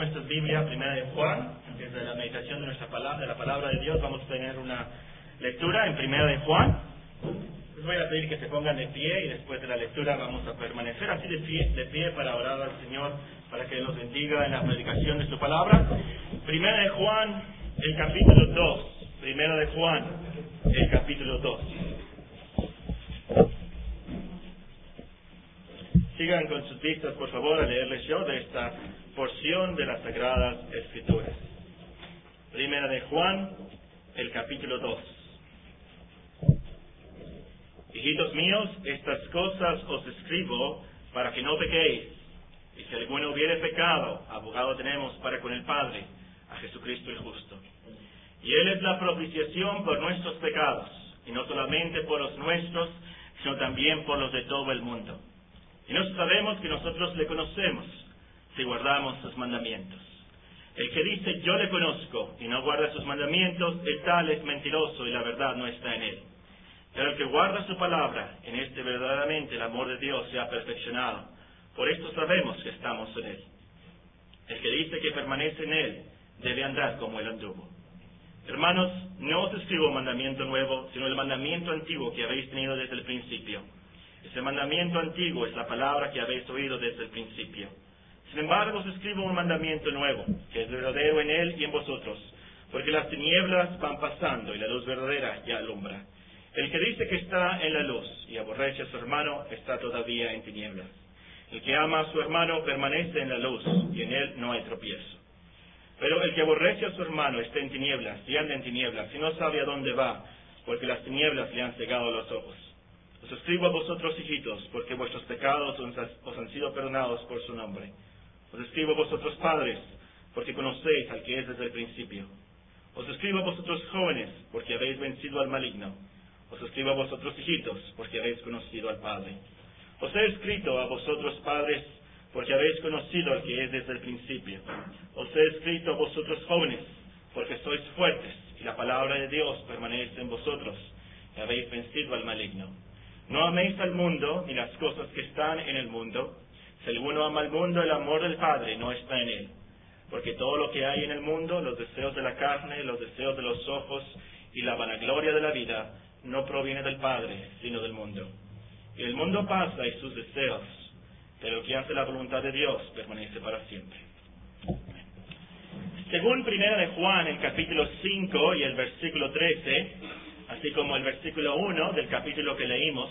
nuestras Biblias, primera de Juan, desde la meditación de la palabra de Dios, vamos a tener una lectura en primera de Juan. Les voy a pedir que se pongan de pie y después de la lectura vamos a permanecer así de pie para orar al Señor, para que nos bendiga en la predicación de su palabra. Primera de Juan, el capítulo 2. Primera de Juan, el capítulo 2. Sigan con sus vistas, por favor, a leerles yo de esta porción de las Sagradas Escrituras. Primera de Juan, el capítulo 2. Hijitos míos, estas cosas os escribo para que no pequéis. Y si alguno hubiere pecado, abogado tenemos para con el Padre, a Jesucristo el justo. Y Él es la propiciación por nuestros pecados, y no solamente por los nuestros, sino también por los de todo el mundo. Y no sabemos que nosotros le conocemos, si guardamos sus mandamientos. El que dice, yo le conozco, y no guarda sus mandamientos, el tal es mentiroso, y la verdad no está en él. Pero el que guarda su palabra, en este verdaderamente el amor de Dios se ha perfeccionado. Por esto sabemos que estamos en él. El que dice que permanece en él, debe andar como él anduvo. Hermanos, no os escribo mandamiento nuevo, sino el mandamiento antiguo que habéis tenido desde el principio. Ese mandamiento antiguo es la palabra que habéis oído desde el principio. Sin embargo, os escribo un mandamiento nuevo, que es verdadero en él y en vosotros, porque las tinieblas van pasando y la luz verdadera ya alumbra. El que dice que está en la luz y aborrece a su hermano está todavía en tinieblas. El que ama a su hermano permanece en la luz y en él no hay tropiezo. Pero el que aborrece a su hermano está en tinieblas y anda en tinieblas y no sabe a dónde va, porque las tinieblas le han cegado los ojos. Os escribo a vosotros, hijitos, porque vuestros pecados os han sido perdonados por su nombre. Os escribo a vosotros, padres, porque conocéis al que es desde el principio. Os escribo a vosotros, jóvenes, porque habéis vencido al maligno. Os escribo a vosotros, hijitos, porque habéis conocido al Padre. Os he escrito a vosotros, padres, porque habéis conocido al que es desde el principio. Os he escrito a vosotros, jóvenes, porque sois fuertes, y la palabra de Dios permanece en vosotros, y habéis vencido al maligno. No améis al mundo, ni las cosas que están en el mundo. Si alguno ama al mundo, el amor del Padre no está en él. Porque todo lo que hay en el mundo, los deseos de la carne, los deseos de los ojos, y la vanagloria de la vida, no proviene del Padre, sino del mundo. Y el mundo pasa y sus deseos, pero el que hace la voluntad de Dios permanece para siempre. Según primera de Juan, el capítulo 5 y el versículo 13, así como el versículo 1 del capítulo que leímos,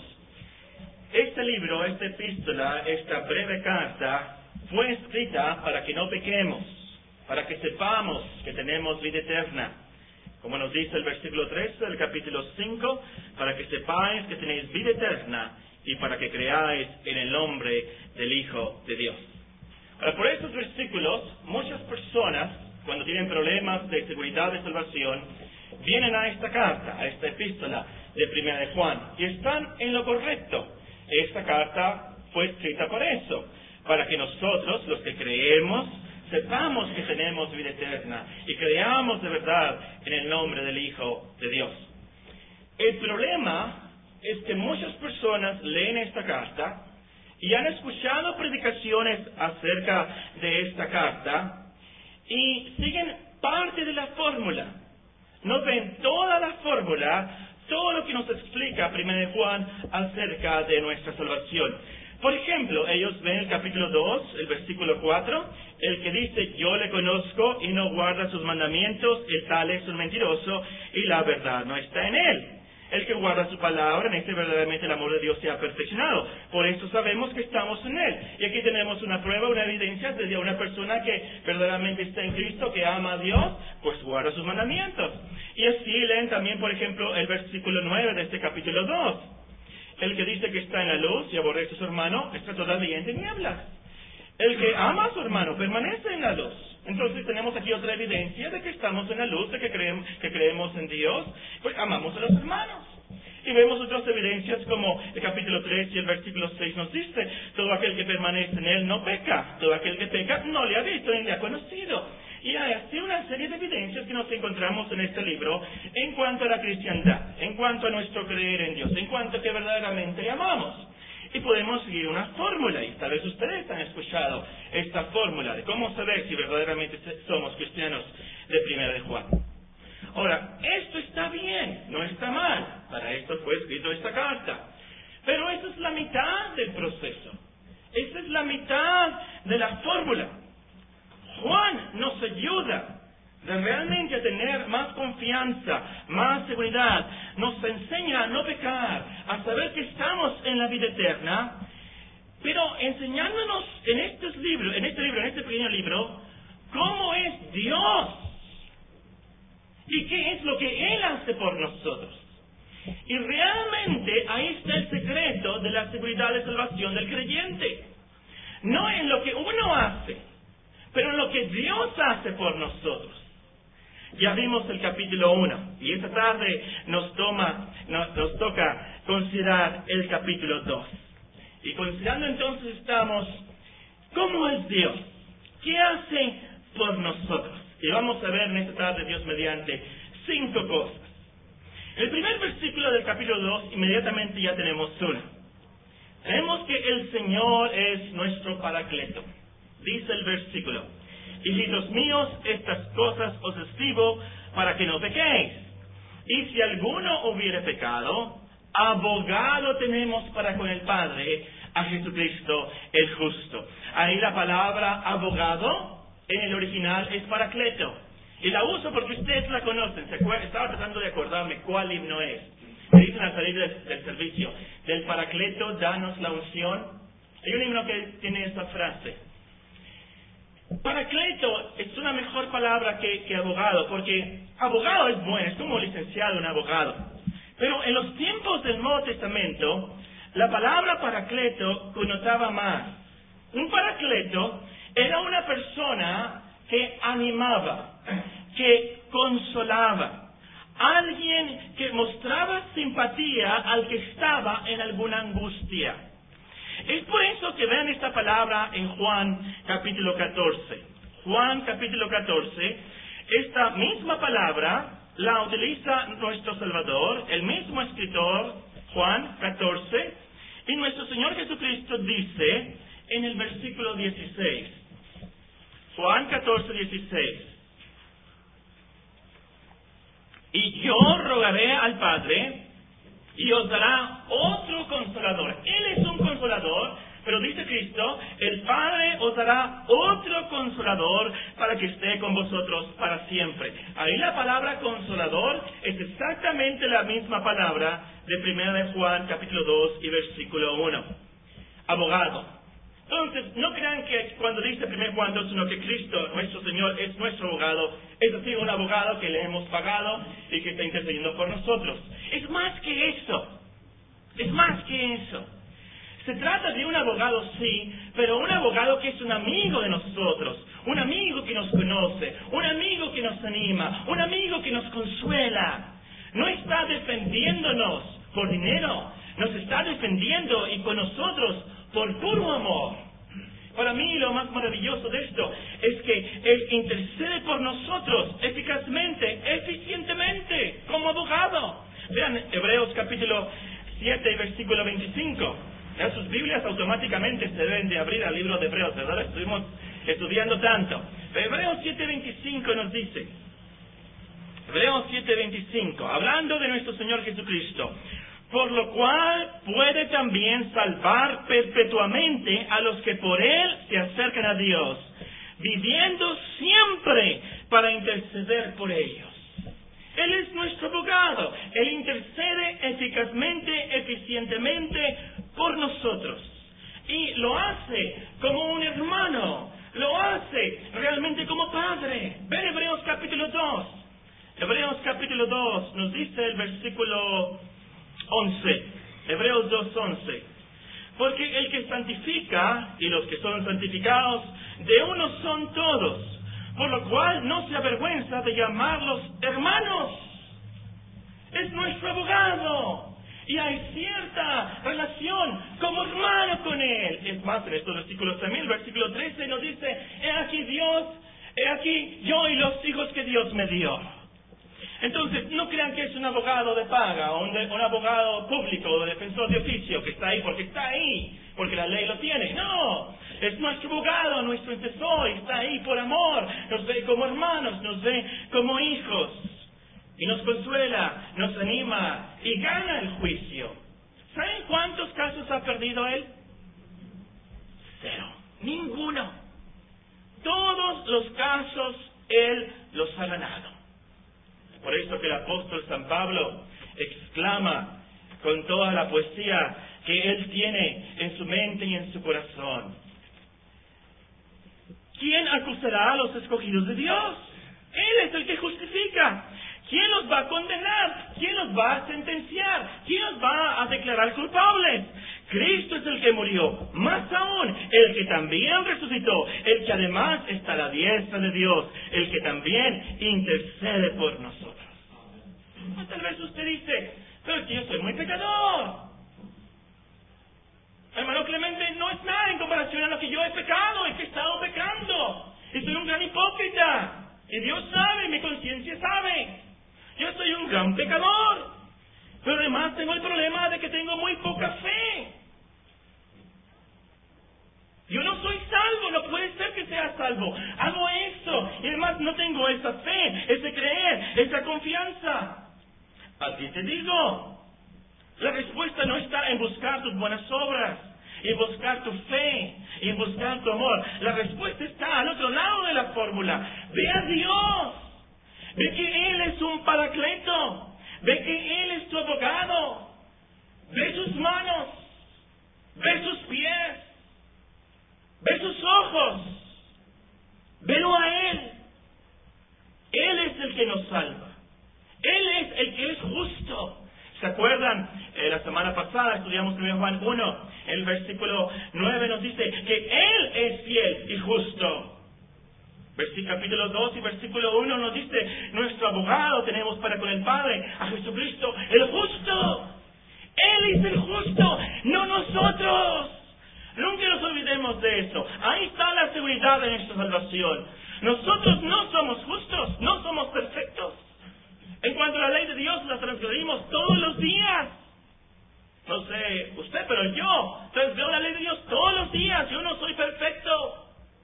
este libro, esta epístola, esta breve carta, fue escrita para que no pequemos, para que sepamos que tenemos vida eterna. Como nos dice el versículo 13 del capítulo 5, para que sepáis que tenéis vida eterna y para que creáis en el nombre del Hijo de Dios. Ahora, por estos versículos, muchas personas, cuando tienen problemas de seguridad de salvación, vienen a esta carta, a esta epístola de primera de Juan, y están en lo correcto. Esta carta fue escrita para eso, para que nosotros, los que creemos, sepamos que tenemos vida eterna y creamos de verdad en el nombre del Hijo de Dios. El problema es que muchas personas leen esta carta y han escuchado predicaciones acerca de esta carta y siguen parte de la fórmula. No ven toda la fórmula, todo lo que nos explica 1 Juan acerca de nuestra salvación. Por ejemplo, ellos ven el capítulo 2, el versículo 4, el que dice, yo le conozco y no guarda sus mandamientos, el tal es un mentiroso y la verdad no está en él. El que guarda su palabra, en este verdaderamente el amor de Dios se ha perfeccionado. Por eso sabemos que estamos en él. Y aquí tenemos una prueba, una evidencia de una persona que verdaderamente está en Cristo, que ama a Dios, pues guarda sus mandamientos. Y así leen también, por ejemplo, el versículo 9 de este capítulo 2. El que dice que está en la luz y aborrece a su hermano, está todavía en tinieblas. El que ama a su hermano permanece en la luz. Entonces tenemos aquí otra evidencia de que estamos en la luz, de que creemos en Dios, pues amamos a los hermanos. Y vemos otras evidencias como el capítulo 3 y el versículo 6 nos dice, todo aquel que permanece en él no peca, todo aquel que peca no le ha visto ni le ha conocido. Y hay así una serie de evidencias que nos encontramos en este libro en cuanto a la cristiandad, en cuanto a nuestro creer en Dios, en cuanto a que verdaderamente le amamos. Y podemos seguir una fórmula, y tal vez ustedes han escuchado esta fórmula de cómo saber si verdaderamente somos cristianos de Primera de Juan. Ahora, esto está bien, no está mal. Para esto fue escrito esta carta. Pero esa es la mitad del proceso. Esa es la mitad de la fórmula. Juan nos ayuda realmente a tener más confianza, más seguridad. Nos enseña a no pecar, a saber que estamos en la vida eterna, pero enseñándonos en este pequeño libro, cómo es Dios y qué es lo que Él hace por nosotros. Y realmente ahí está el secreto de la seguridad de salvación del creyente. No en lo que uno hace, pero en lo que Dios hace por nosotros. Ya vimos el capítulo 1 y esta tarde nos toca considerar el capítulo 2. Y considerando entonces estamos, ¿cómo es Dios? ¿Qué hace por nosotros? Y vamos a ver en esta tarde, Dios mediante, 5 cosas. En el primer versículo del capítulo 2, inmediatamente ya tenemos una. Tenemos que el Señor es nuestro Paracleto. Dice el versículo: hijitos míos, estas cosas os escribo para que no pequéis. Y si alguno hubiere pecado, abogado tenemos para con el Padre, a Jesucristo el justo. Ahí la palabra abogado en el original es Paracleto. Y la uso porque ustedes la conocen. Estaba tratando de acordarme cuál himno es. Me dicen al salir del servicio: del Paracleto, danos la unción. Hay un himno que tiene esa frase. Paracleto es una mejor palabra que abogado, porque abogado es bueno, es como licenciado en abogado. Pero en los tiempos del Nuevo Testamento, la palabra Paracleto connotaba más. Un Paracleto era una persona que animaba, que consolaba, alguien que mostraba simpatía al que estaba en alguna angustia. Es por eso que vean esta palabra en Juan capítulo 14. Juan capítulo 14, esta misma palabra la utiliza nuestro Salvador, el mismo escritor, Juan 14, y nuestro Señor Jesucristo dice en el versículo 16, Juan 14, 16, y yo rogaré al Padre y os dará otro consolador. Él es un consolador, pero dice Cristo, el Padre os dará otro consolador para que esté con vosotros para siempre. Ahí la palabra consolador es exactamente la misma palabra de 1 de Juan capítulo 2 y versículo 1. Abogado. Entonces, no crean que cuando dice 1 Juan 2.1 que Cristo, nuestro Señor, es nuestro abogado, es decir, un abogado que le hemos pagado y que está intercediendo por nosotros. Es más que eso. Es más que eso. Se trata de un abogado, sí, pero un abogado que es un amigo de nosotros, un amigo que nos conoce, un amigo que nos anima, un amigo que nos consuela. No está defendiéndonos por dinero, nos está defendiendo y con nosotros por puro amor. Para mí lo más maravilloso de esto es que Él intercede por nosotros eficazmente, eficientemente, como abogado. Vean Hebreos capítulo 7, versículo 25. Ya sus Biblias automáticamente se deben de abrir al libro de Hebreos, ¿verdad? Estuvimos estudiando tanto. Hebreos 7:25 nos dice, Hebreos 7:25, hablando de nuestro Señor Jesucristo, por lo cual puede también salvar perpetuamente a los que por Él se acercan a Dios, viviendo siempre para interceder por ellos. Él es nuestro abogado. Él intercede eficazmente, eficientemente por nosotros. Y lo hace como un hermano. Lo hace realmente como padre. Ven Hebreos capítulo 2. Hebreos capítulo 2 nos dice el versículo 11. Hebreos 2:11. Porque el que santifica y los que son santificados, de uno son todos. Por lo cual no se avergüenza de llamarlos hermanos. Es nuestro abogado. Y hay cierta relación como hermano con Él. Es más, en estos versículos también, el versículo 13 nos dice, he aquí yo y los hijos que Dios me dio. Entonces, no crean que es un abogado de paga o un abogado público o defensor de oficio que está ahí, porque la ley lo tiene. No, es nuestro abogado, nuestro intercesor, está ahí por amor, nos ve como hermanos, nos ve como hijos, y nos consuela, nos anima y gana el juicio. ¿Saben cuántos casos ha perdido él? 0, ninguno. Todos los casos él los ha ganado. Por eso que el apóstol San Pablo exclama con toda la poesía que él tiene en su mente y en su corazón: ¿quién acusará a los escogidos de Dios? Él es el que justifica. ¿Quién los va a condenar? ¿Quién los va a sentenciar? ¿Quién los va a declarar culpables? Cristo es el que murió, más aún, el que también resucitó, el que además está a la diestra de Dios, el que también intercede por nosotros. Tal vez usted dice: pero es que yo soy muy pecador. Hermano Clemente, no es nada en comparación a lo que yo he pecado, es que he estado pecando, y soy un gran hipócrita, y Dios sabe, mi conciencia sabe. Yo soy un gran pecador, pero además tengo el problema de que tengo muy poca fe. Yo no soy salvo, no puede ser que sea salvo. Hago eso, y además no tengo esa fe, ese creer, esa confianza. Así te digo, la respuesta no está en buscar tus buenas obras, en buscar tu fe, en buscar tu amor. La respuesta está al otro lado de la fórmula. Ve a Dios. Ve que Él es un paracleto. Ve que Él es tu abogado. Ve sus manos. Ve sus pies. Ve sus ojos. Velo a Él. Él es el que nos salva. Él es el que es justo. ¿Se acuerdan? La semana pasada estudiamos 1 Juan 1. El versículo 9 nos dice que Él es fiel y justo. Capítulo 2 y versículo 1 nos dice: nuestro abogado tenemos para con el Padre, a Jesucristo el justo. Él es el justo, no nosotros. Nunca nos olvidemos de eso. Ahí está la seguridad de nuestra salvación. Nosotros no somos justos, no somos perfectos. En cuanto a la ley de Dios, la transgredimos todos los días. No sé usted, pero yo transgredo la ley de Dios todos los días. Yo no soy perfecto.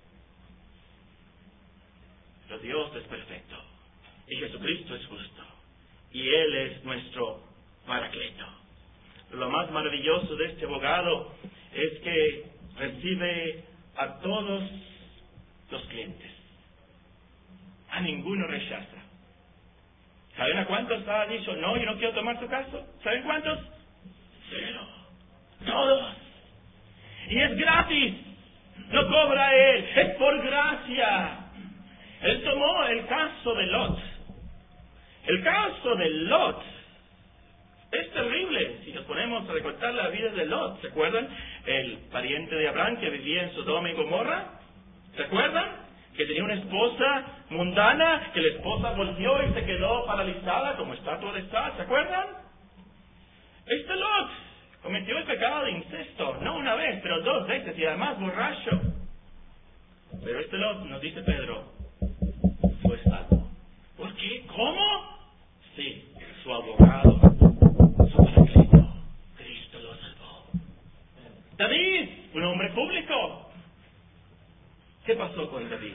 Pero Dios es perfecto. Y Jesucristo es justo. Y Él es nuestro paracleto. Pero lo más maravilloso de este abogado es que recibe a todos los clientes. A ninguno rechaza. ¿Saben a cuántos ha dicho: no, yo no quiero tomar tu caso? ¿Saben cuántos? 0. Todos. Y es gratis. No cobra Él. Es por gracia. Él tomó el caso de Lot. El caso de Lot es terrible. Si nos ponemos a recortar la vida de Lot, ¿se acuerdan? El pariente de Abraham que vivía en Sodoma y Gomorra. ¿Se acuerdan? Que tenía una esposa mundana, que la esposa volvió y se quedó paralizada como estatua de sal. ¿Se acuerdan? Este Lot cometió el pecado de incesto, no una vez, pero 2 veces, y además borracho. Pero este Lot, nos dice Pedro, fue salvo. ¿Por qué? ¿Cómo? Sí, su abogado, su paracleto, Cristo lo salvó. David, un hombre público. ¿Qué pasó con David?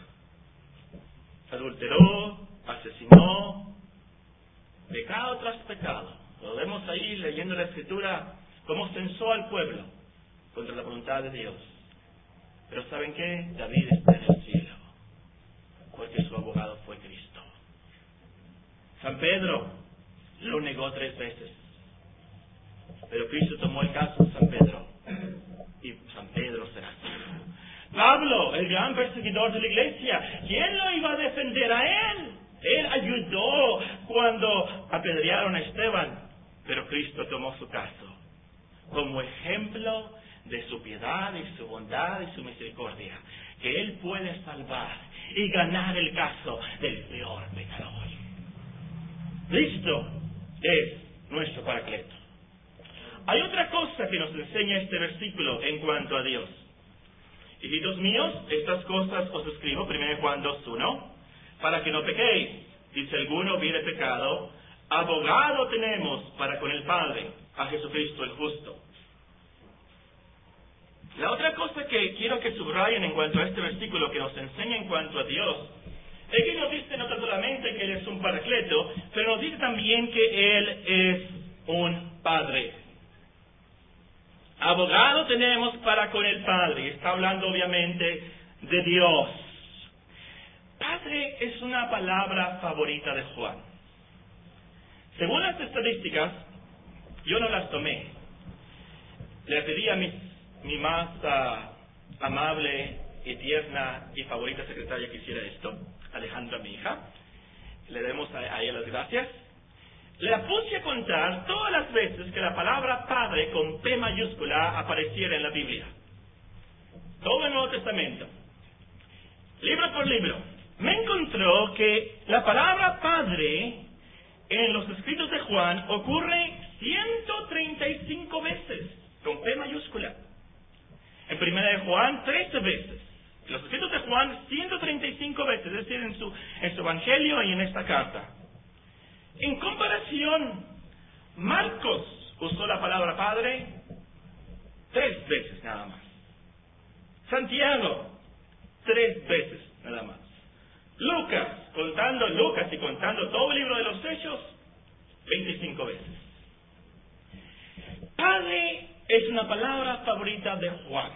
Adulteró, asesinó, pecado tras pecado. Lo vemos ahí leyendo la Escritura, cómo censó al pueblo contra la voluntad de Dios. Pero ¿saben qué? David está en el cielo, porque su abogado fue Cristo. San Pedro lo negó 3 veces, pero Cristo tomó el caso de San Pedro, y San Pedro será salvo. Pablo, el gran perseguidor de la iglesia, ¿quién lo iba a defender a él? Él ayudó cuando apedrearon a Esteban, pero Cristo tomó su caso como ejemplo de su piedad y su bondad y su misericordia, que Él puede salvar y ganar el caso del peor pecador. Cristo es nuestro paracleto. Hay otra cosa que nos enseña este versículo en cuanto a Dios. Hijitos míos, estas cosas os escribo, 1 Juan 2:1, para que no pequéis. Y si alguno hubiere pecado, abogado tenemos para con el Padre, a Jesucristo el justo. La otra cosa que quiero que subrayen en cuanto a este versículo que nos enseña en cuanto a Dios, es que nos dice no solamente que Él es un paracleto, pero nos dice también que Él es un Padre. Abogado tenemos para con el Padre. Está hablando obviamente de Dios. Padre es una palabra favorita de Juan. Según las estadísticas, yo no las tomé. Le pedí a mi más amable y tierna y favorita secretaria que hiciera esto, Alejandra, mi hija. Le demos a ella las gracias. Le puse a contar todas las veces que la palabra Padre con P mayúscula apareciera en la Biblia. Todo el Nuevo Testamento. Libro por libro. Me encontró que la palabra Padre en los escritos de Juan ocurre 135 veces con P mayúscula. En primera de Juan, 13 veces. En los escritos de Juan, 135 veces, es decir, en su evangelio y en esta carta. En comparación, Marcos usó la palabra Padre 3 veces nada más. Santiago, 3 veces nada más. Lucas y contando todo el libro de los Hechos, 25 veces. Padre es una palabra favorita de Juan.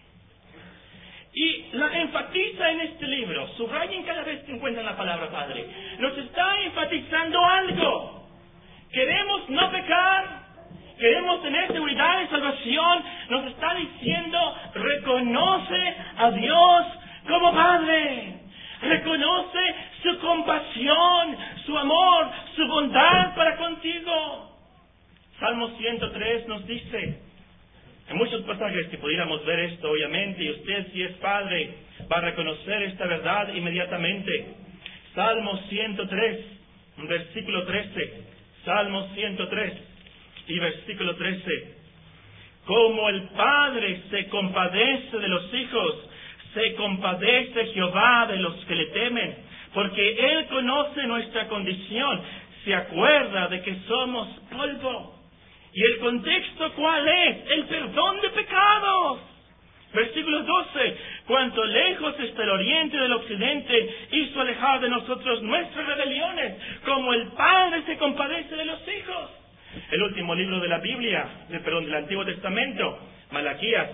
Y la enfatiza en este libro. Subrayen cada vez que encuentran la palabra Padre. Nos está enfatizando algo. Queremos no pecar. Queremos tener seguridad de salvación. Nos está diciendo, reconoce a Dios como Padre. Reconoce su compasión, su amor, su bondad para contigo. Salmo 103 nos dice, en muchos pasajes que pudiéramos ver esto, obviamente, y usted, si es padre, va a reconocer esta verdad inmediatamente. Salmo 103, versículo 13. Salmo 103 y versículo 13. Como el Padre se compadece de los hijos, se compadece Jehová de los que le temen, porque Él conoce nuestra condición, se acuerda de que somos polvo. ¿Y el contexto cuál es? El perdón de pecados. Versículo 12. Cuanto lejos está el oriente del occidente, hizo alejar de nosotros nuestras rebeliones, como el Padre se compadece de los hijos. El último libro de la Biblia, del Antiguo Testamento, Malaquías,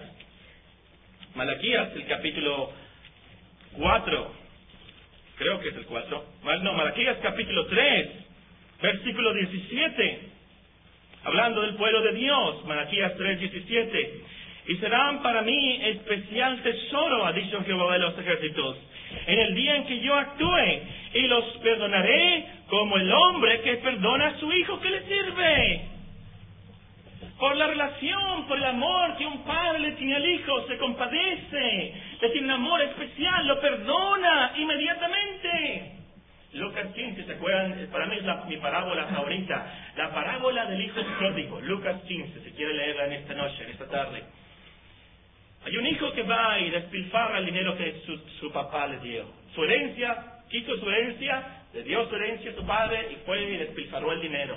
el capítulo 4, creo que es el 4, Malaquías capítulo 3, versículo 17. Hablando del pueblo de Dios, Malaquías 3:17. Y serán para mí especial tesoro, ha dicho Jehová de los ejércitos, en el día en que yo actúe, y los perdonaré como el hombre que perdona a su hijo que le sirve. Por la relación, por el amor que un padre le tiene al hijo, se compadece, le tiene un amor especial, lo perdona inmediatamente. Lucas 15, ¿se acuerdan? Para mí es mi parábola favorita, la parábola del hijo pródigo. Lucas 15, si quiere leerla en esta noche, en esta tarde. Hay un hijo que va y despilfarra el dinero que su papá le dio. Su herencia, quiso su herencia, le dio su herencia a su padre y fue y despilfarró el dinero.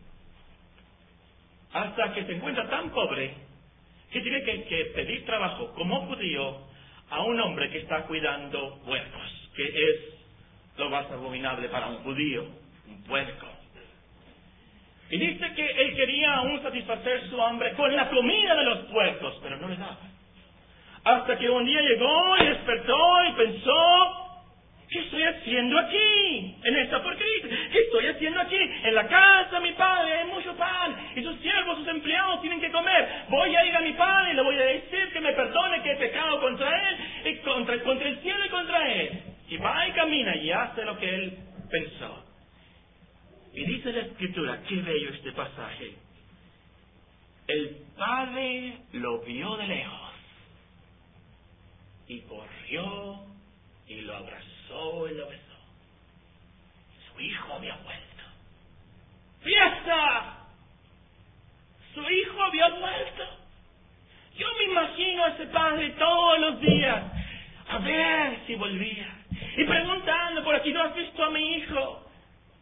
Hasta que se encuentra tan pobre que tiene que pedir trabajo como judío a un hombre que está cuidando puercos, que es lo más abominable para un judío, un puerco. Y dice que él quería aún satisfacer su hambre con la comida de los puercos, pero no le daba. Hasta que un día llegó y despertó y pensó, ¿qué estoy haciendo aquí? En esta porquería. ¿Qué estoy haciendo aquí? En la casa de mi padre hay mucho pan y sus siervos, sus empleados tienen que comer. Voy a ir a mi padre y le voy a decir que me perdone, que he pecado contra él, y contra el cielo y contra él. Y va y camina y hace lo que él pensó. Y dice la Escritura, qué bello este pasaje. El padre lo vio de lejos y corrió y lo abrazó y lo besó. Su hijo había vuelto. ¡Fiesta! Su hijo había vuelto. Yo me imagino a ese padre todos los días a ver si volvía y preguntando por aquí, ¿no has visto a mi hijo?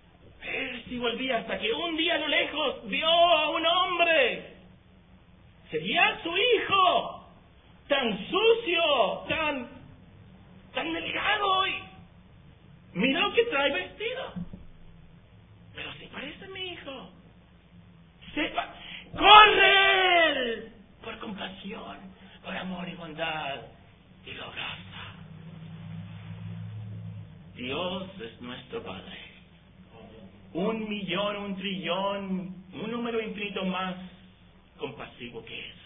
hasta que un día a lo lejos vio a un hombre. Sería su hijo, tan sucio, tan delgado, y mira lo que trae vestido. Pero si parece mi hijo. Corre él por compasión, por amor y bondad, y lo abraza. Dios es nuestro Padre. 1 millón, 1 trillón, un número infinito más compasivo que eso.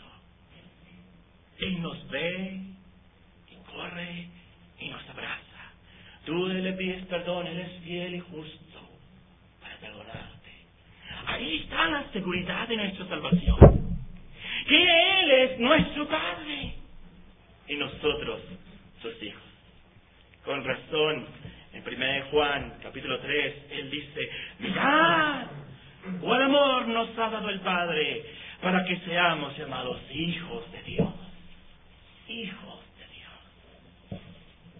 Él nos ve y corre y nos abraza. Tú le pides perdón, Él es fiel y justo para perdonarte. Ahí está la seguridad de nuestra salvación. Que Él es nuestro Padre y nosotros sus hijos. Con razón, en 1 Juan, capítulo 3, Él dice, mirad, cuál amor nos ha dado el Padre para que seamos llamados hijos de Dios. Hijos de Dios.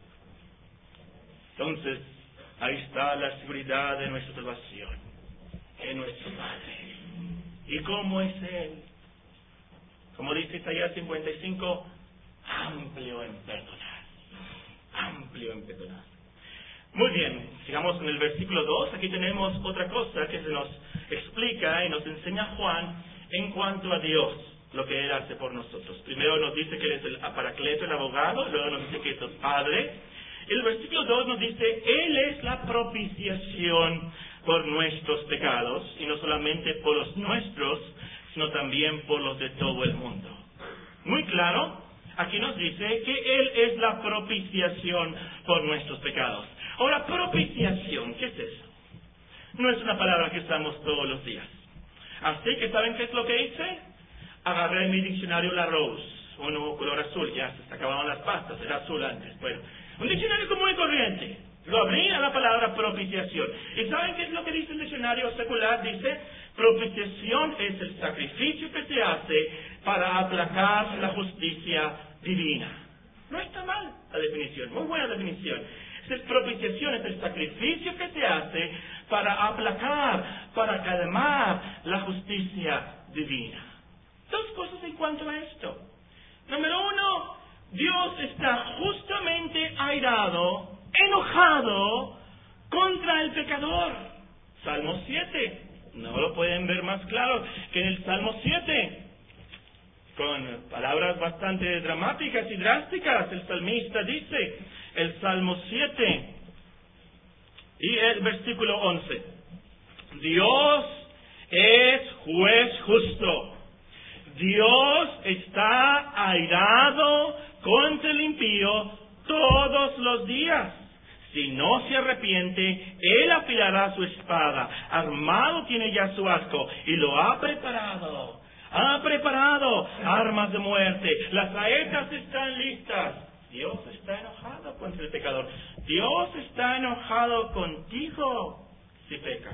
Entonces, ahí está la seguridad de nuestra salvación. Es nuestro Padre. ¿Y cómo es Él? Como dice Isaías 55, amplio en perdonar. Amplio en perdonar. Muy bien, sigamos en el versículo 2. Aquí tenemos otra cosa que se nos explica y nos enseña Juan en cuanto a Dios, lo que Él hace por nosotros. Primero nos dice que Él es el Paracleto, el abogado, luego nos dice que es el Padre. El versículo 2 nos dice, Él es la propiciación por nuestros pecados, y no solamente por los nuestros, sino también por los de todo el mundo. Muy claro, aquí nos dice que Él es la propiciación por nuestros pecados. Ahora, propiciación, ¿qué es eso? No es una palabra que usamos todos los días. Así que, ¿saben qué es lo que hice? Agarré en mi diccionario Larousse, uno color azul, ya se acababan las pastas, era azul antes. Bueno, un diccionario común y corriente. Lo abrí a la palabra propiciación. ¿Y saben qué es lo que dice el diccionario secular? Dice, propiciación es el sacrificio que se hace para aplacar la justicia divina. No está mal la definición, muy buena definición. Propiciación es el sacrificio que se hace para aplacar, para calmar la justicia divina. Dos cosas en cuanto a esto. Número 1, Dios está justamente airado, enojado contra el pecador. Salmo 7. No lo pueden ver más claro que en el Salmo 7. Con palabras bastante dramáticas y drásticas, el salmista dice, el Salmo 7 y el versículo 11. Dios es juez justo. Dios está airado contra el impío todos los días. Si no se arrepiente, Él afilará su espada. Armado tiene ya su arco y lo ha preparado. Ha preparado armas de muerte. Las saetas están listas. Dios está enojado contra el pecador. Dios está enojado contigo si pecas.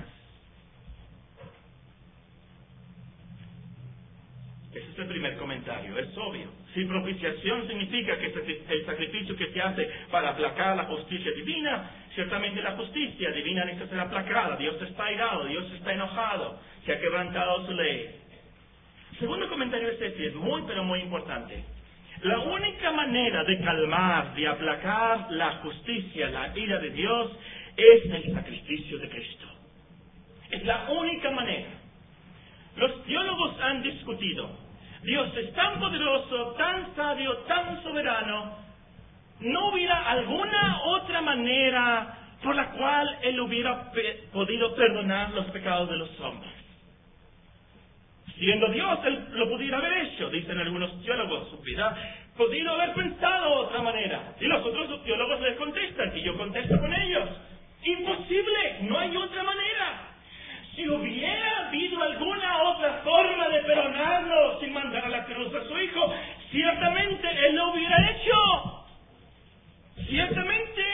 Ese es el primer comentario, es obvio. Si propiciación significa que es el sacrificio que se hace para aplacar la justicia divina, ciertamente la justicia divina necesita ser aplacada. Dios está airado, Dios está enojado, se ha quebrantado su ley. El segundo comentario es muy, pero muy importante. La única manera de calmar, de aplacar la justicia, la ira de Dios, es el sacrificio de Cristo. Es la única manera. Los teólogos han discutido. Dios es tan poderoso, tan sabio, tan soberano. ¿No hubiera alguna otra manera por la cual Él hubiera podido perdonar los pecados de los hombres? Siendo Dios, Él lo pudiera haber hecho, dicen algunos teólogos. Hubiera podido haber pensado de otra manera. Y los otros teólogos les contestan, y yo contesto con ellos. Imposible, no hay otra manera. Si hubiera habido alguna otra forma de perdonarnos sin mandar a la cruz a su Hijo, ciertamente Él lo hubiera hecho. Ciertamente.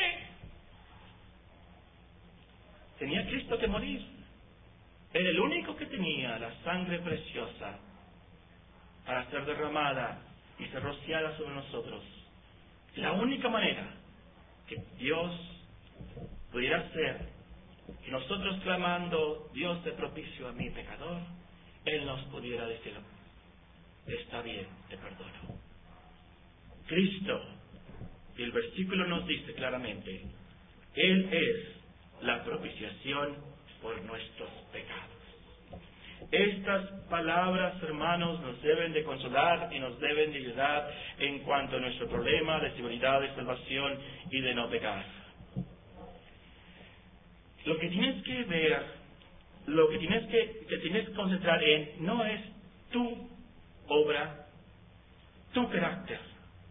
Tenía Cristo que morir. Era el único que tenía la sangre preciosa para ser derramada y ser rociada sobre nosotros. La única manera que Dios pudiera hacer y nosotros clamando, Dios te propicio a mí, pecador, Él nos pudiera decir, está bien, te perdono. Cristo, y el versículo nos dice claramente, Él es la propiciación por nuestros pecados. Estas palabras, hermanos, nos deben de consolar y nos deben de ayudar en cuanto a nuestro problema de seguridad, de salvación y de no pecar. Lo que tienes que ver, lo que tienes que concentrar en, no es tu obra, tu carácter.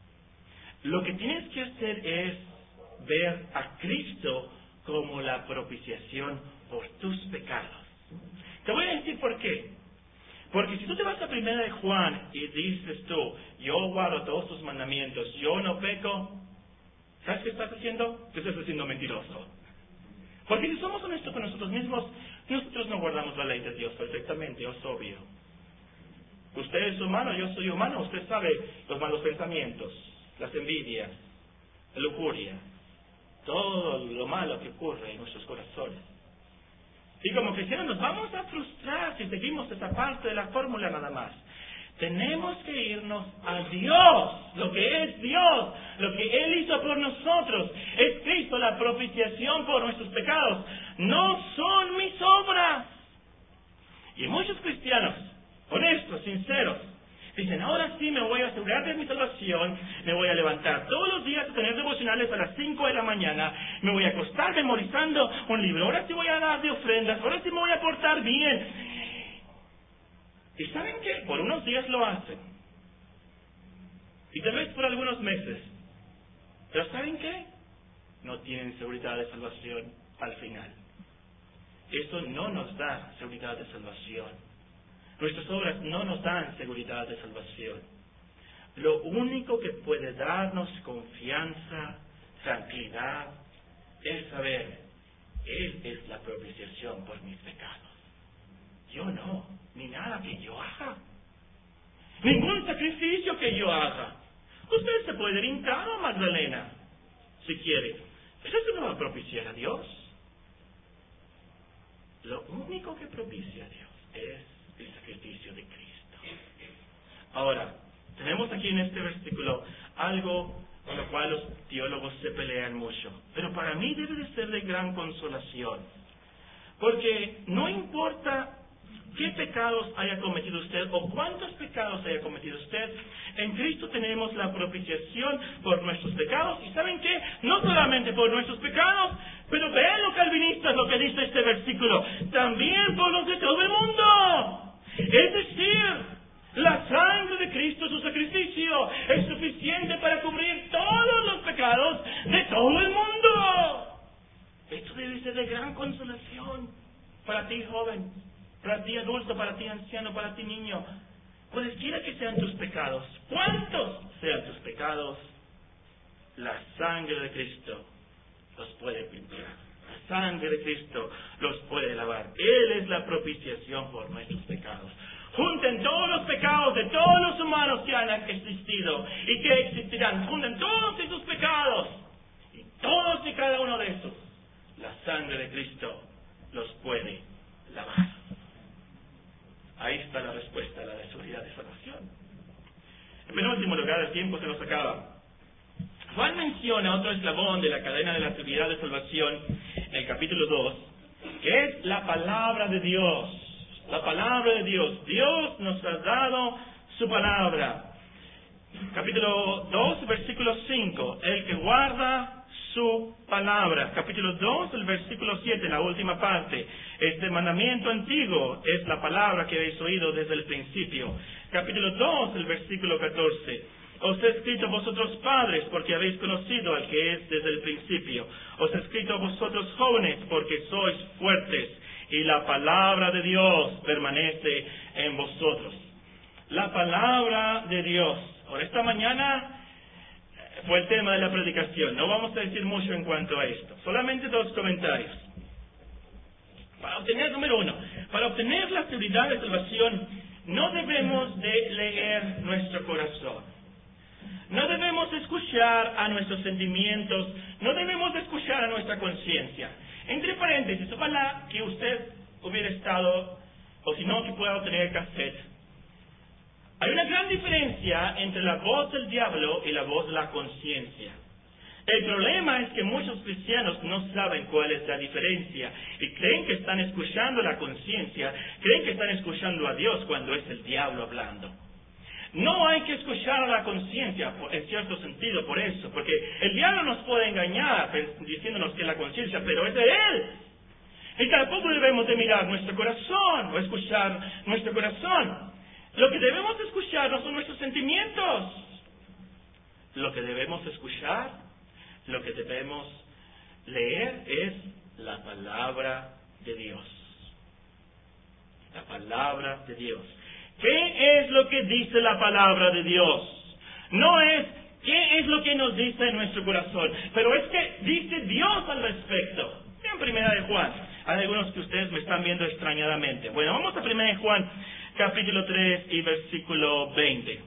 Lo que tienes que hacer es ver a Cristo como la propiciación por tus pecados. Te voy a decir por qué. Porque si tú te vas a 1 de Juan y dices tú, yo guardo todos tus mandamientos, yo no peco, ¿sabes qué estás haciendo? Que estás siendo mentiroso. Porque si somos honestos con nosotros mismos, nosotros no guardamos la ley de Dios perfectamente, es obvio. Usted es humano, yo soy humano, usted sabe los malos pensamientos, las envidias, la lujuria, todo lo malo que ocurre en nuestros corazones. Y como cristianos nos vamos a frustrar si seguimos esa parte de la fórmula nada más. Tenemos que irnos a Dios, lo que es Dios, lo que Él hizo por nosotros. Es Cristo la propiciación por nuestros pecados. No son mis obras. Y muchos cristianos, honestos, sinceros, dicen, ahora sí me voy a asegurar de mi salvación, me voy a levantar todos los días a tener devocionales a las 5 de la mañana, me voy a acostar memorizando un libro, ahora sí voy a dar de ofrendas, ahora sí me voy a portar bien. ¿Y saben qué? Por unos días lo hacen. Y tal vez por algunos meses. Pero ¿saben qué? No tienen seguridad de salvación al final. Eso no nos da seguridad de salvación. Nuestras obras no nos dan seguridad de salvación. Lo único que puede darnos confianza, tranquilidad, es saber, Él es la propiciación por mis pecados. Yo no, ni nada que yo haga. Ningún sacrificio que yo haga. Usted se puede hincar a Magdalena, si quiere. Pero eso no va a propiciar a Dios. Lo único que propicia a Dios es el sacrificio de Cristo. Ahora, tenemos aquí en este versículo algo con lo cual los teólogos se pelean mucho. Pero para mí debe de ser de gran consolación. Porque no importa qué pecados haya cometido usted o cuántos pecados haya cometido usted, en Cristo tenemos la propiciación por nuestros pecados. ¿Y saben qué? No solamente por nuestros pecados, pero vean los calvinistas lo que dice este versículo, también por los de todo el mundo. Es decir, la sangre de Cristo, su sacrificio, es suficiente para cubrir todos los pecados de todo el mundo. Esto debe ser de gran consolación para ti, joven, para ti, adulto, para ti, anciano, para ti, niño. Cualesquiera que sean tus pecados, cuántos sean tus pecados, la sangre de Cristo los puede limpiar. La sangre de Cristo los puede lavar. Él es la propiciación por nuestros pecados. Junten todos los pecados de todos los humanos que han existido y que existirán. Junten todos esos pecados. Y todos y cada uno de esos, la sangre de Cristo los puede lavar. Ahí está la respuesta a la seguridad de salvación. En penúltimo lugar, el tiempo se nos acaba. Juan menciona otro eslabón de la cadena de la seguridad de salvación en el capítulo 2, que es la palabra de Dios. La palabra de Dios. Dios nos ha dado su palabra. Capítulo 2, versículo 5. El que guarda su palabra. Capítulo 2, el versículo 7, la última parte. Este mandamiento antiguo es la palabra que habéis oído desde el principio. Capítulo 2, el versículo 14. Os he escrito a vosotros padres, porque habéis conocido al que es desde el principio. Os he escrito a vosotros jóvenes, porque sois fuertes, y la palabra de Dios permanece en vosotros. La palabra de Dios. Ahora, esta mañana fue el tema de la predicación. No vamos a decir mucho en cuanto a esto. Solamente 2 comentarios. Número 1, para obtener la seguridad de salvación, no debemos de leer nuestro corazón. No debemos escuchar a nuestros sentimientos, no debemos escuchar a nuestra conciencia. Entre paréntesis, ojalá que usted hubiera estado, o si no, que pueda obtener cassette. Hay una gran diferencia entre la voz del diablo y la voz de la conciencia. El problema es que muchos cristianos no saben cuál es la diferencia y creen que están escuchando la conciencia, creen que están escuchando a Dios cuando es el diablo hablando. No hay que escuchar a la conciencia en cierto sentido por eso, porque el diablo nos puede engañar diciéndonos que es la conciencia, pero es de él. Y tampoco debemos de mirar nuestro corazón o escuchar nuestro corazón. Lo que debemos escuchar no son nuestros sentimientos. Lo que debemos escuchar, lo que debemos leer es la palabra de Dios. La palabra de Dios. ¿Qué es lo que dice la palabra de Dios? No es qué es lo que nos dice en nuestro corazón, pero es que dice Dios al respecto. En Primera de Juan, hay algunos que ustedes me están viendo extrañadamente. Bueno, vamos a Primera de Juan, capítulo 3 y versículo 20.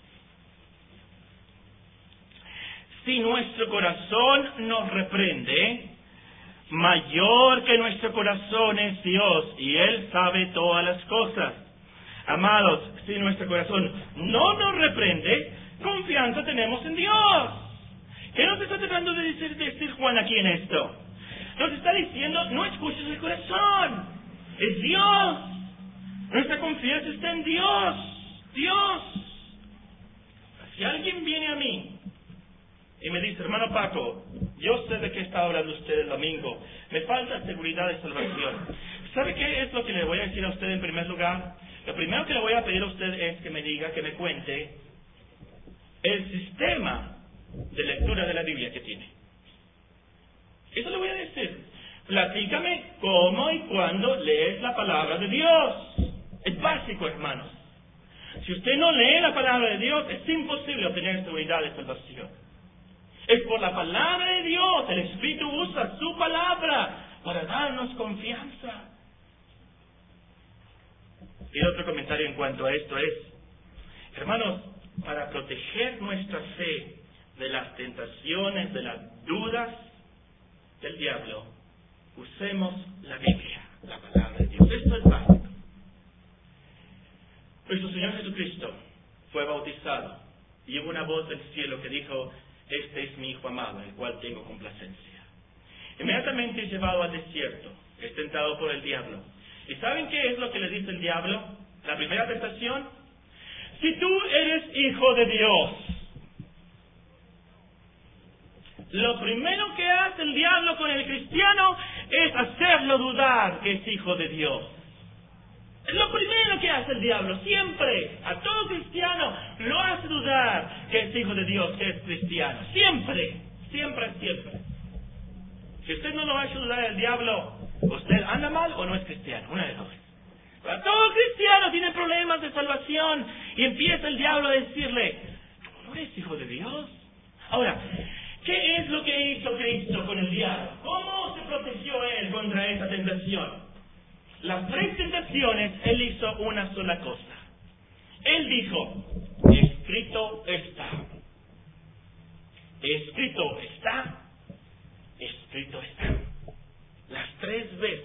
Si nuestro corazón nos reprende, mayor que nuestro corazón es Dios, y Él sabe todas las cosas. Amados, si nuestro corazón no nos reprende, confianza tenemos en Dios. ¿Qué nos está tratando de decir Juan aquí en esto? Nos está diciendo, no escuches el corazón, es Dios. Nuestra confianza está en Dios. Dios. Si alguien viene a mí y me dice, hermano Paco, yo sé de qué está hablando usted el domingo, me falta seguridad de salvación. ¿Sabe qué es lo que le voy a decir a usted en primer lugar? Lo primero que le voy a pedir a usted es que me diga, que me cuente el sistema de lectura de la Biblia que tiene. Eso le voy a decir. Platícame cómo y cuándo lees la palabra de Dios. Es básico, hermanos. Si usted no lee la palabra de Dios, es imposible obtener seguridad de salvación. Es por la palabra de Dios. El Espíritu usa su palabra para darnos confianza. Y el otro comentario en cuanto a esto es, hermanos, para proteger nuestra fe de las tentaciones, de las dudas del diablo, usemos la Biblia, la palabra de Dios. Esto es básico. Nuestro Señor Jesucristo fue bautizado y hubo una voz del cielo que dijo, este es mi Hijo amado, en el cual tengo complacencia. Inmediatamente es llevado al desierto, es tentado por el diablo. ¿Y saben qué es lo que le dice el diablo? La primera tentación. Si tú eres hijo de Dios. Lo primero que hace el diablo con el cristiano es hacerlo dudar que es hijo de Dios. Es lo primero que hace el diablo, siempre. A todo cristiano lo hace dudar que es hijo de Dios, que es cristiano. Siempre, siempre, siempre. Si usted no lo va a dudar el diablo, ¿usted anda mal o no es cristiano? Una de dos. Pero todo cristiano tiene problemas de salvación y empieza el diablo a decirle, ¿no eres hijo de Dios? Ahora, ¿qué es lo que hizo Cristo con el diablo? ¿Cómo se protegió Él contra esa tentación? Las tres tentaciones, Él hizo una sola cosa. Él dijo, escrito está. Escrito está. Escrito está. Las tres veces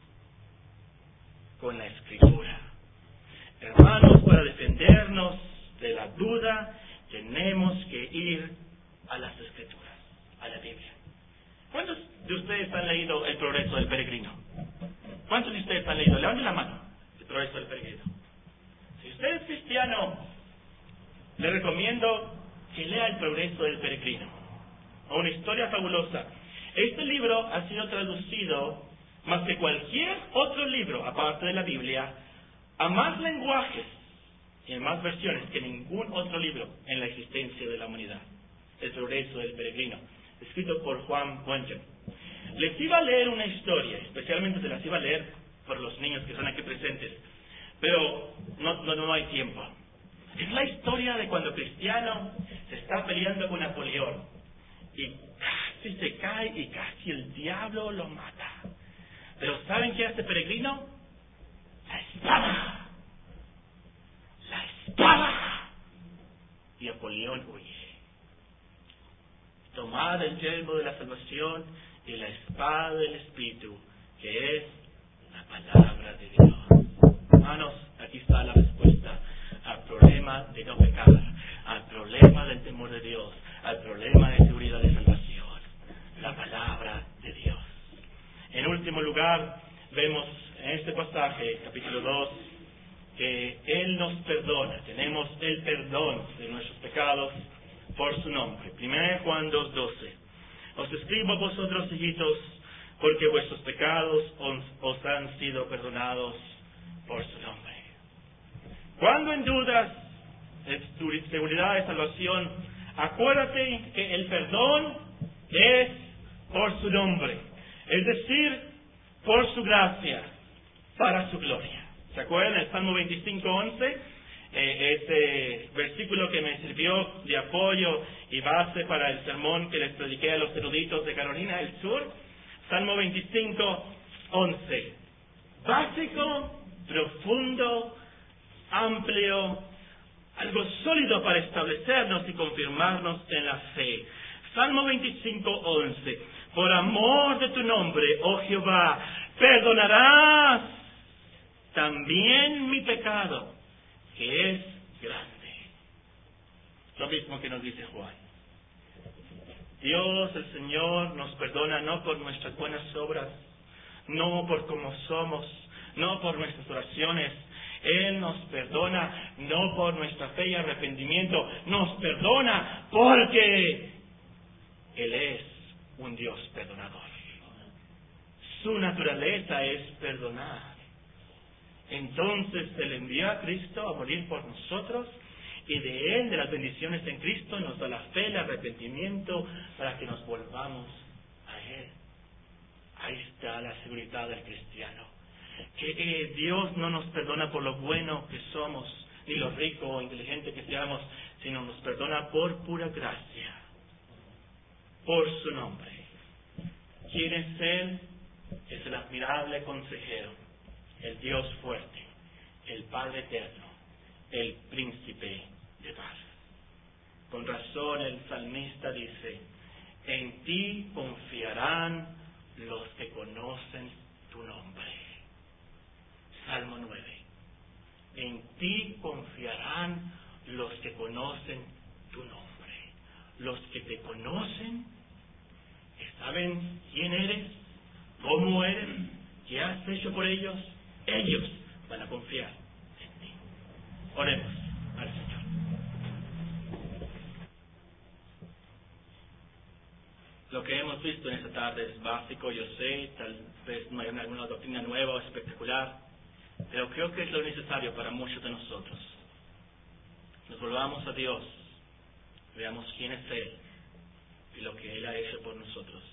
con la Escritura. Hermanos, para defendernos de la duda, tenemos que ir a las Escrituras, a la Biblia. ¿Cuántos de ustedes han leído El progreso del peregrino? ¿Cuántos de ustedes han leído? Levanten la mano. El progreso del peregrino. Si usted es cristiano, le recomiendo que lea El progreso del peregrino. Una historia fabulosa. Este libro ha sido traducido más que cualquier otro libro, aparte de la Biblia, a más lenguajes y en más versiones que ningún otro libro en la existencia de la humanidad. El progreso del peregrino, escrito por Juan Bunyan. Les iba a leer una historia, especialmente se las iba a leer por los niños que están aquí presentes, pero no hay tiempo. Es la historia de cuando Cristiano se está peleando con Napoleón y casi se cae y casi el diablo lo mata. Pero ¿saben qué hace Peregrino? La espada. La espada. Y Napoleón huye. Tomad el yelmo de la salvación y la espada del Espíritu, que es la palabra de Dios. Hermanos, aquí está la respuesta al problema de no pecar, al problema del temor de Dios, al problema de seguridad de salvación. La palabra de Dios. En último lugar, vemos en este pasaje, capítulo 2, que Él nos perdona. Tenemos el perdón de nuestros pecados por su nombre. 1 Juan 2:12. Os escribo a vosotros, hijitos, porque vuestros pecados os han sido perdonados por su nombre. Cuando en dudas de tu seguridad de salvación, acuérdate que el perdón es por su nombre, es decir, por su gracia, para su gloria. ¿Se acuerdan? El Salmo 25:11, ese versículo que me sirvió de apoyo y base para el sermón que les prediqué a los eruditos de Carolina del Sur. Salmo 25:11. Básico, profundo, amplio, algo sólido para establecernos y confirmarnos en la fe. Salmo 25:11. Por amor de tu nombre, oh Jehová, perdonarás también mi pecado, que es grande. Lo mismo que nos dice Juan. Dios, el Señor, nos perdona no por nuestras buenas obras, no por cómo somos, no por nuestras oraciones. Él nos perdona no por nuestra fe y arrepentimiento, nos perdona porque Él es un Dios perdonador. Su naturaleza es perdonar. Entonces se le envió a Cristo a morir por nosotros, y de Él, de las bendiciones en Cristo, nos da la fe, el arrepentimiento, para que nos volvamos a Él. Ahí está la seguridad del cristiano. Que Dios no nos perdona por lo bueno que somos, ni lo rico o inteligente que seamos, sino nos perdona por pura gracia, por su nombre. ¿Quién es Él? Es el admirable consejero, el Dios fuerte, el Padre eterno, el príncipe de paz. Con razón el salmista dice: en ti confiarán los que conocen tu nombre. Salmo 9. En ti confiarán los que conocen tu nombre. Los que te conocen, que saben quién eres, cómo eres, qué has hecho por ellos, ellos van a confiar en ti. Oremos al Señor. Lo que hemos visto en esta tarde es básico, yo sé, tal vez no hay alguna doctrina nueva o espectacular, pero creo que es lo necesario para muchos de nosotros. Nos volvamos a Dios, veamos quién es Él y lo que Él ha hecho por nosotros.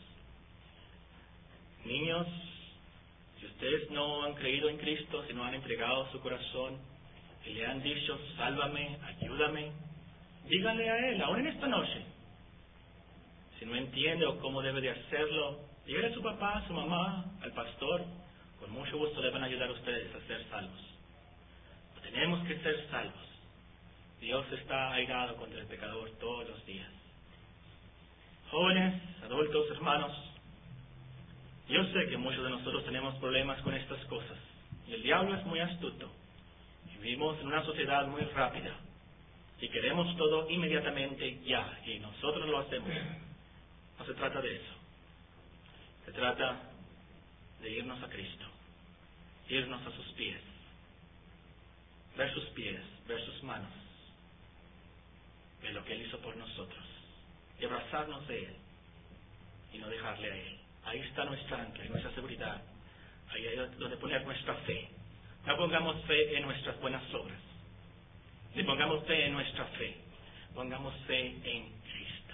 Niños, si ustedes no han creído en Cristo, si no han entregado su corazón y le han dicho: sálvame, ayúdame, díganle a Él, aún en esta noche. Si no entiende o cómo debe de hacerlo, dígale a su papá, a su mamá, al pastor. Con mucho gusto le van a ayudar a ustedes a ser salvos. Pero tenemos que ser salvos. Dios está airado contra el pecador todos los días. Jóvenes, adultos, hermanos, yo sé que muchos de nosotros tenemos problemas con estas cosas. Y el diablo es muy astuto. Vivimos en una sociedad muy rápida. Y queremos todo inmediatamente ya. Y nosotros lo hacemos. No se trata de eso. Se trata de irnos a Cristo. Irnos a sus pies. Ver sus pies, ver sus manos. Ver lo que Él hizo por nosotros. Y abrazarnos de Él. Y no dejarle a Él. Ahí está nuestra ancla y nuestra seguridad. Ahí es donde poner nuestra fe. No pongamos fe en nuestras buenas obras. Ni pongamos fe en nuestra fe. Pongamos fe en Cristo.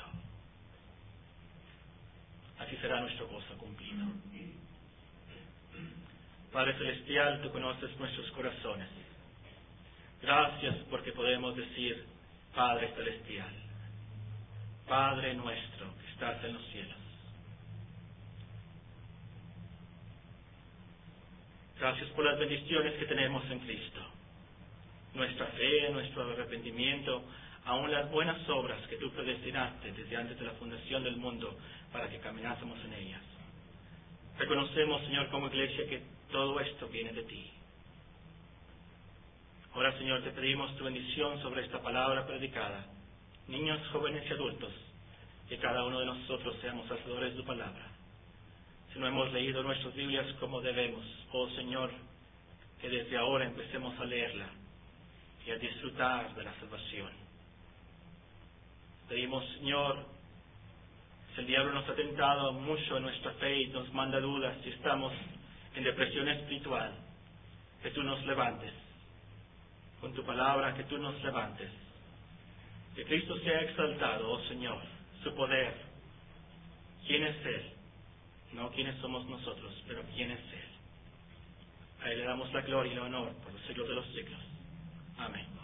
Así será nuestro gozo cumplido. Padre Celestial, Tú conoces nuestros corazones. Gracias porque podemos decir: Padre Celestial, Padre nuestro que estás en los cielos. Gracias por las bendiciones que tenemos en Cristo. Nuestra fe, nuestro arrepentimiento, aún las buenas obras que Tú predestinaste desde antes de la fundación del mundo para que caminásemos en ellas. Reconocemos, Señor, como iglesia, que todo esto viene de ti. Ahora, Señor, te pedimos tu bendición sobre esta palabra predicada. Niños, jóvenes y adultos, que cada uno de nosotros seamos hacedores de tu palabra. Si no hemos leído nuestras Biblias como debemos, oh Señor, que desde ahora empecemos a leerla y a disfrutar de la salvación. Pedimos, Señor, si el diablo nos ha tentado mucho en nuestra fe y nos manda dudas, si estamos en depresión espiritual, que tú nos levantes. Con tu palabra, que tú nos levantes. Que Cristo sea exaltado, oh Señor, su poder. ¿Quién es Él? No quiénes somos nosotros, pero quién es Él. A Él le damos la gloria y el honor por los siglos de los siglos. Amén.